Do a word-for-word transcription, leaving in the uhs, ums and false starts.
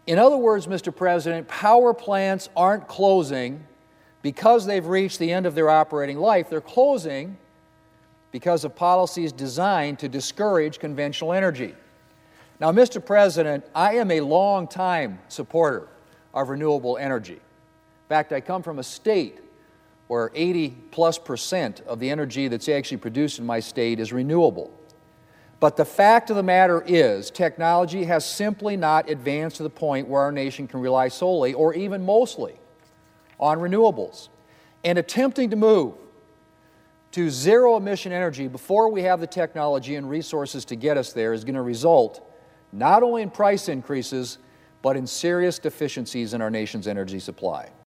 In other words, Mister President, power plants aren't closing because they've reached the end of their operating life. They're closing because of policies designed to discourage conventional energy. Now, Mister President, I am a long-time supporter of renewable energy. In fact, I come from a state where eighty plus percent of the energy that's actually produced in my state is renewable. But the fact of the matter is, technology has simply not advanced to the point where our nation can rely solely, or even mostly, on renewables. And attempting to move to zero-emission energy before we have the technology and resources to get us there is going to result not only in price increases, but in serious deficiencies in our nation's energy supply.